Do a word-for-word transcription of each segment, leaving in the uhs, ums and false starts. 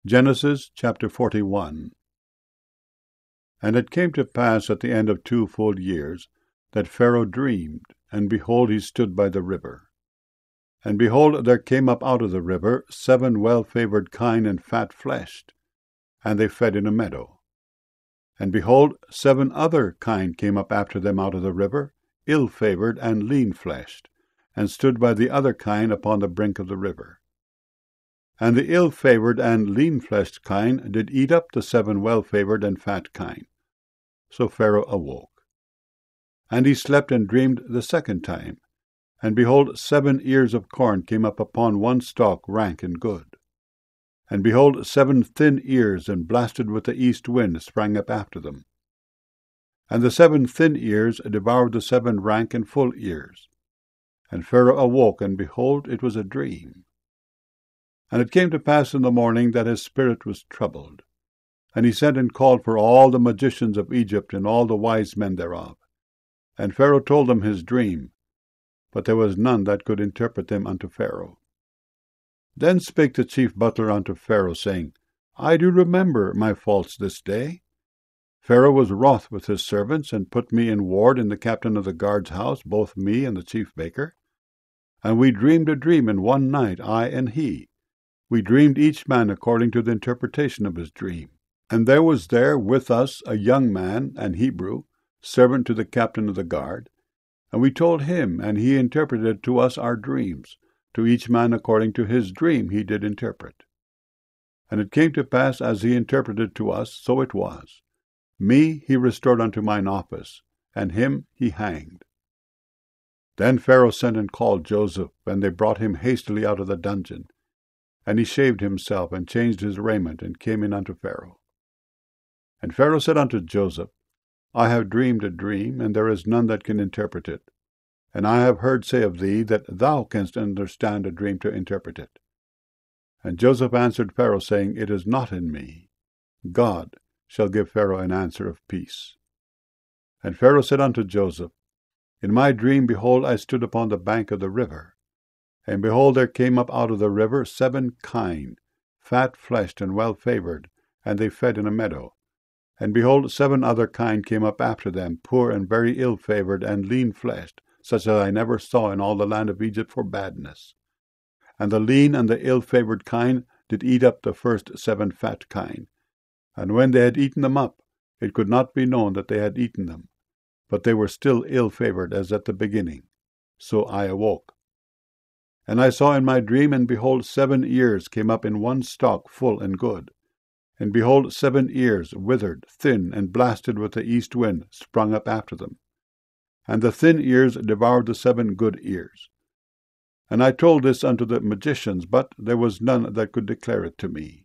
Genesis chapter forty-one. And it came to pass at the end of two full years, that Pharaoh dreamed, and behold, he stood by the river. And behold, there came up out of the river seven well-favoured kine and fat-fleshed, and they fed in a meadow. And behold, seven other kine came up after them out of the river, ill-favoured and lean-fleshed, and stood by the other kine upon the brink of the river. And the ill-favoured and lean-fleshed kine did eat up the seven well-favoured and fat kine. So Pharaoh awoke. And he slept and dreamed the second time. And behold, seven ears of corn came up upon one stalk, rank and good. And behold, seven thin ears, and blasted with the east wind, sprang up after them. And the seven thin ears devoured the seven rank and full ears. And Pharaoh awoke, and behold, it was a dream. And it came to pass in the morning that his spirit was troubled. And he sent and called for all the magicians of Egypt, and all the wise men thereof. And Pharaoh told them his dream, but there was none that could interpret them unto Pharaoh. Then spake the chief butler unto Pharaoh, saying, I do remember my faults this day. Pharaoh was wroth with his servants, and put me in ward in the captain of the guard's house, both me and the chief baker. And we dreamed a dream in one night, I and he. We dreamed each man according to the interpretation of his dream. And there was there with us a young man, an Hebrew, servant to the captain of the guard. And we told him, and he interpreted to us our dreams. To each man according to his dream he did interpret. And it came to pass, as he interpreted to us, so it was. Me he restored unto mine office, and him he hanged. Then Pharaoh sent and called Joseph, and they brought him hastily out of the dungeon. And he shaved himself, and changed his raiment, and came in unto Pharaoh. And Pharaoh said unto Joseph, I have dreamed a dream, and there is none that can interpret it. And I have heard say of thee, that thou canst understand a dream to interpret it. And Joseph answered Pharaoh, saying, It is not in me. God shall give Pharaoh an answer of peace. And Pharaoh said unto Joseph, In my dream, behold, I stood upon the bank of the river. And behold, there came up out of the river seven kine, fat-fleshed and well-favoured, and they fed in a meadow. And behold, seven other kine came up after them, poor and very ill-favoured and lean-fleshed, such as I never saw in all the land of Egypt for badness. And the lean and the ill-favoured kine did eat up the first seven fat kine. And when they had eaten them up, it could not be known that they had eaten them, but they were still ill-favoured as at the beginning. So I awoke. And I saw in my dream, and behold, seven ears came up in one stalk, full and good. And behold, seven ears, withered, thin, and blasted with the east wind, sprung up after them. And the thin ears devoured the seven good ears. And I told this unto the magicians, but there was none that could declare it to me.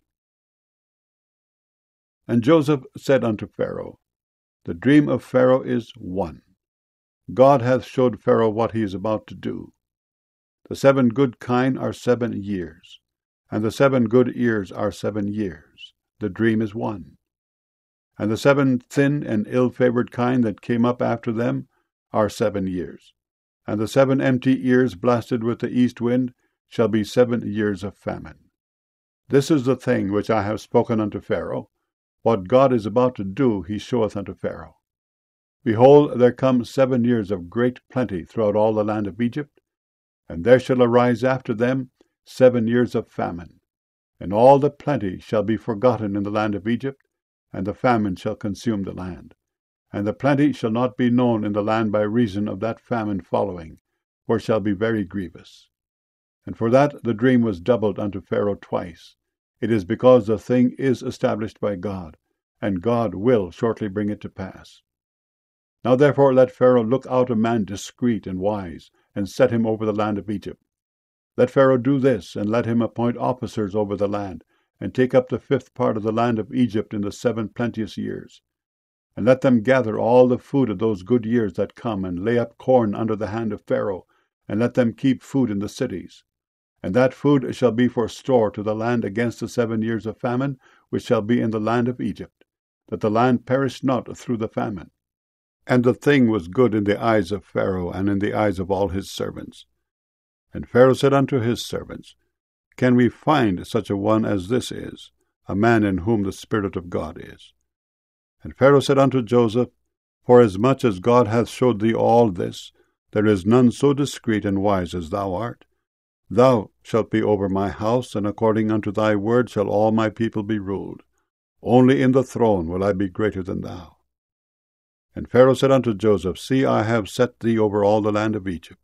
And Joseph said unto Pharaoh, The dream of Pharaoh is one. God hath showed Pharaoh what he is about to do. The seven good kine are seven years, and the seven good ears are seven years. The dream is one. And the seven thin and ill-favoured kine that came up after them are seven years. And the seven empty ears blasted with the east wind shall be seven years of famine. This is the thing which I have spoken unto Pharaoh. What God is about to do he showeth unto Pharaoh. Behold, there come seven years of great plenty throughout all the land of Egypt, and there shall arise after them seven years of famine. And all the plenty shall be forgotten in the land of Egypt, and the famine shall consume the land. And the plenty shall not be known in the land by reason of that famine following, for it shall be very grievous. And for that the dream was doubled unto Pharaoh twice. It is because the thing is established by God, and God will shortly bring it to pass. Now therefore let Pharaoh look out a man discreet and wise, and set him over the land of Egypt. Let Pharaoh do this, and let him appoint officers over the land, and take up the fifth part of the land of Egypt in the seven plenteous years. And let them gather all the food of those good years that come, and lay up corn under the hand of Pharaoh, and let them keep food in the cities. And that food shall be for store to the land against the seven years of famine, which shall be in the land of Egypt, that the land perish not through the famine. And the thing was good in the eyes of Pharaoh, and in the eyes of all his servants. And Pharaoh said unto his servants, Can we find such a one as this is, a man in whom the Spirit of God is. And Pharaoh said unto Joseph, Forasmuch as God hath showed thee all this, there is none so discreet and wise as thou art. Thou shalt be over my house, and according unto thy word shall all my people be ruled. Only in the throne will I be greater than thou. And Pharaoh said unto Joseph, See, I have set thee over all the land of Egypt.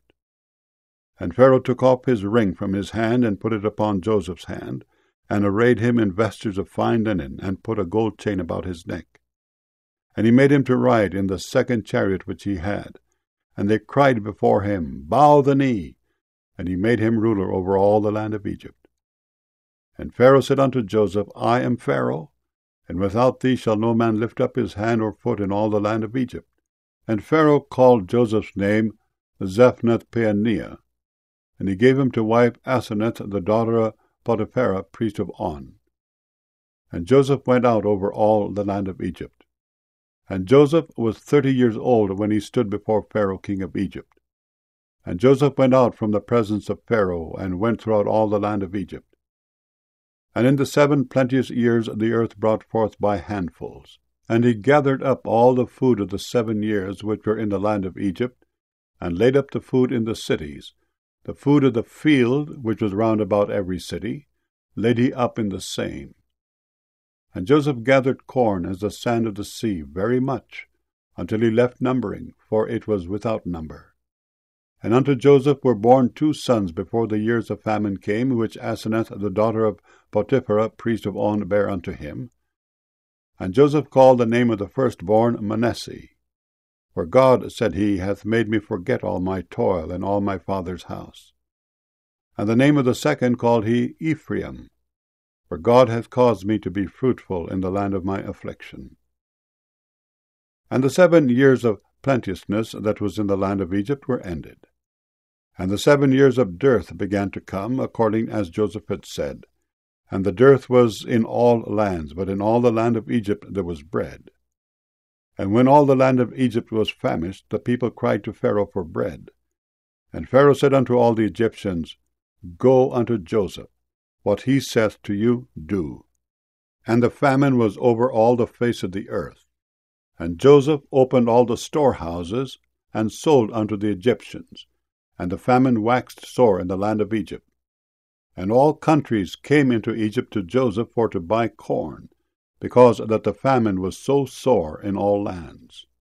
And Pharaoh took off his ring from his hand, and put it upon Joseph's hand, and arrayed him in vestures of fine linen, and put a gold chain about his neck. And he made him to ride in the second chariot which he had. And they cried before him, Bow the knee. And he made him ruler over all the land of Egypt. And Pharaoh said unto Joseph, I am Pharaoh, and without thee shall no man lift up his hand or foot in all the land of Egypt. And Pharaoh called Joseph's name Zaphnath-Paaneah, and he gave him to wife Asenath, the daughter of Potiphera, priest of On. And Joseph went out over all the land of Egypt. And Joseph was thirty years old when he stood before Pharaoh king of Egypt. And Joseph went out from the presence of Pharaoh, and went throughout all the land of Egypt. And in the seven plenteous years the earth brought forth by handfuls. And he gathered up all the food of the seven years which were in the land of Egypt, and laid up the food in the cities. The food of the field, which was round about every city, laid he up in the same. And Joseph gathered corn as the sand of the sea, very much, until he left numbering, for it was without number. And unto Joseph were born two sons before the years of famine came, which Asenath, the daughter of Potiphera, priest of On, bare unto him. And Joseph called the name of the firstborn Manasseh. For God, said he, hath made me forget all my toil and all my father's house. And the name of the second called he Ephraim. For God hath caused me to be fruitful in the land of my affliction. And the seven years of plenteousness that was in the land of Egypt were ended. And the seven years of dearth began to come, according as Joseph had said. And the dearth was in all lands, but in all the land of Egypt there was bread. And when all the land of Egypt was famished, the people cried to Pharaoh for bread. And Pharaoh said unto all the Egyptians, Go unto Joseph, what he saith to you, do. And the famine was over all the face of the earth. And Joseph opened all the storehouses, and sold unto the Egyptians. And the famine waxed sore in the land of Egypt. And all countries came into Egypt to Joseph for to buy corn, because that the famine was so sore in all lands.